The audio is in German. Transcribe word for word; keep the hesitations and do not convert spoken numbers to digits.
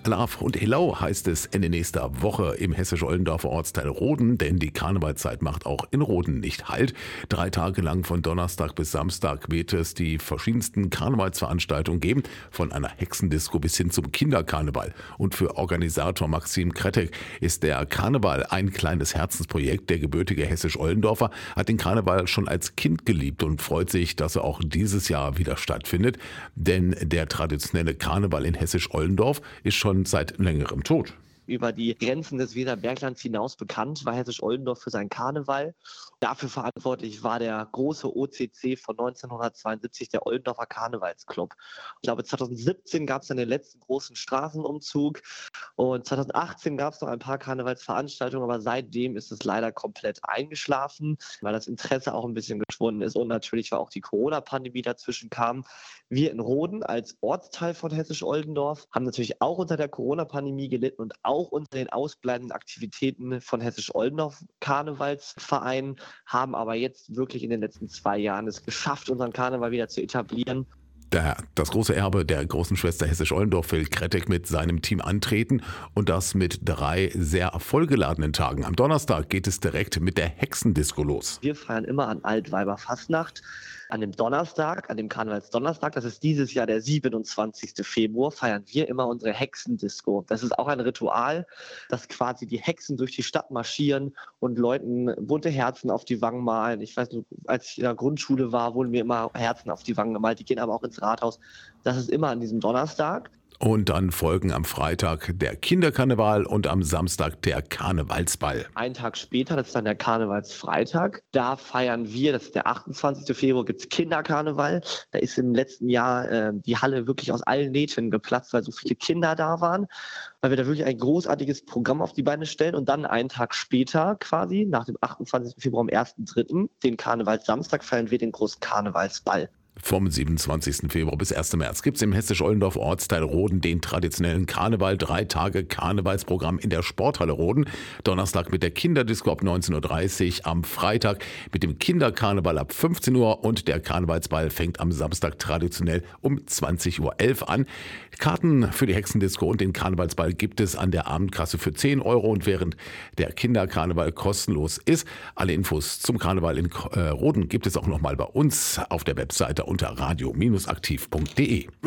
Love und Hello heißt es Ende nächster Woche im hessisch-Oldendorfer Ortsteil Roden, denn die Karnevalszeit macht auch in Roden nicht Halt. Drei Tage lang von Donnerstag bis Samstag wird es die verschiedensten Karnevalsveranstaltungen geben, von einer Hexendisco bis hin zum Kinderkarneval. Und für Organisator Maxim Kretek ist der Karneval ein kleines Herzensprojekt. Der gebürtige hessisch-Oldendorfer hat den Karneval schon als Kind geliebt und freut sich, dass er auch dieses Jahr wieder stattfindet, denn der traditionelle Karneval in Hessisch-Oldendorf ist schon seit längerem tot. Über die Grenzen des Weserberglands hinaus bekannt war Hessisch-Oldendorf für seinen Karneval. Dafür verantwortlich war der große O C C von neunzehnhundertzweiundsiebzig, der Oldendorfer Karnevalsclub. Ich glaube, zweitausendsiebzehn gab es dann den letzten großen Straßenumzug und zweitausendachtzehn gab es noch ein paar Karnevalsveranstaltungen, aber seitdem ist es leider komplett eingeschlafen, weil das Interesse auch ein bisschen geschwunden ist und natürlich, weil auch die Corona-Pandemie dazwischen kam. Wir in Roden als Ortsteil von Hessisch-Oldendorf haben natürlich auch unter der Corona-Pandemie gelitten und auch Auch unter den ausbleibenden Aktivitäten von Hessisch-Oldendorf Karnevalsvereinen, haben aber jetzt wirklich in den letzten zwei Jahren es geschafft, unseren Karneval wieder zu etablieren. Der, das große Erbe der großen Schwester Hessisch-Oldendorf will Kretek mit seinem Team antreten und das mit drei sehr vollgeladenen Tagen. Am Donnerstag geht es direkt mit der Hexendisco los. Wir feiern immer an Altweiberfastnacht. An dem Donnerstag, an dem Karnevalsdonnerstag, das ist dieses Jahr der siebenundzwanzigsten Februar, feiern wir immer unsere Hexendisco. Das ist auch ein Ritual, dass quasi die Hexen durch die Stadt marschieren und Leuten bunte Herzen auf die Wangen malen. Ich weiß nicht, als ich in der Grundschule war, wurden mir immer Herzen auf die Wangen gemalt. Die gehen aber auch ins Rathaus. Das ist immer an diesem Donnerstag. Und dann folgen am Freitag der Kinderkarneval und am Samstag der Karnevalsball. Einen Tag später, das ist dann der Karnevalsfreitag, da feiern wir, das ist der achtundzwanzigsten Februar, gibt es Kinderkarneval. Da ist im letzten Jahr äh, die Halle wirklich aus allen Nähten geplatzt, weil so viele Kinder da waren, weil wir da wirklich ein großartiges Programm auf die Beine stellen und dann einen Tag später quasi, nach dem achtundzwanzigsten Februar am ersten dritten, den Karnevalssamstag, feiern wir den großen Karnevalsball. Vom siebenundzwanzigsten Februar bis ersten März gibt es im hessisch-Oldendorf Ortsteil Roden den traditionellen Karneval. Drei Tage Karnevalsprogramm in der Sporthalle Roden. Donnerstag mit der Kinderdisco ab neunzehn Uhr dreißig, am Freitag mit dem Kinderkarneval ab fünfzehn Uhr und der Karnevalsball fängt am Samstag traditionell um zwanzig Uhr elf an. Karten für die Hexendisco und den Karnevalsball gibt es an der Abendkasse für zehn Euro und während der Kinderkarneval kostenlos ist. Alle Infos zum Karneval in Roden gibt es auch nochmal bei uns auf der Webseite unter radio aktiv punkt de.